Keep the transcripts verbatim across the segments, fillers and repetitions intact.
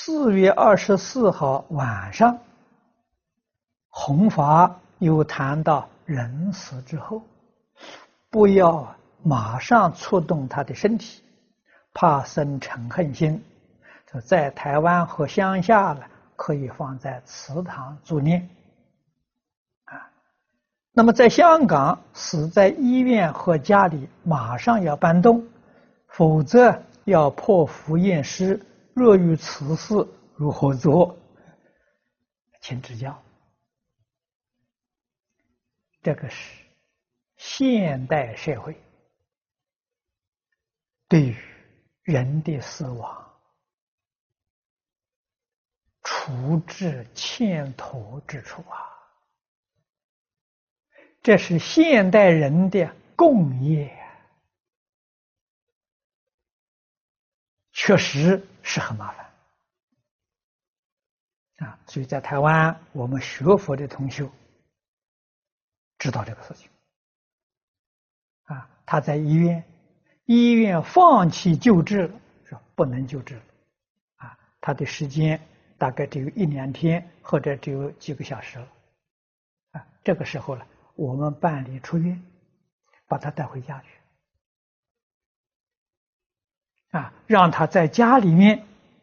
四月二十四号晚上，弘法又谈到人死之后，不要马上触动他的身体，怕生嗔恨心。在台湾和乡下呢，可以放在祠堂助念。啊，那么在香港死在医院和家里，马上要搬动，否则要破符验尸。若遇此事如何做？请指教。这个是现代社会对于人的死亡处置欠妥之处啊！这是现代人的共业，确实是很麻烦啊！所以在台湾，我们学佛的同修知道这个事情啊。他在医院，医院放弃救治了，说不能救治了啊。他的时间大概只有一两天，或者只有几个小时了啊。这个时候呢，我们办理出院，把他带回家去啊，让他在家里面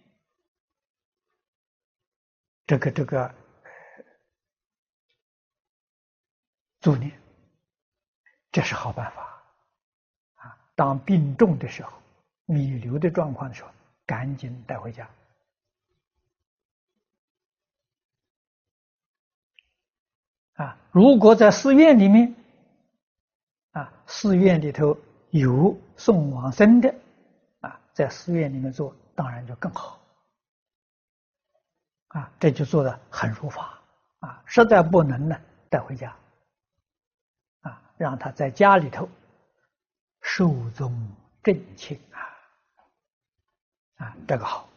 这个这个助念，这是好办法啊。当病重的时候，弥留的状况的时候，赶紧带回家啊。如果在寺院里面啊，寺院里头有送往生的啊，在寺院里面做，当然就更好啊。这就做得很如法啊。实在不能呢，带回家啊，让他在家里头寿终正寝啊啊，这个好。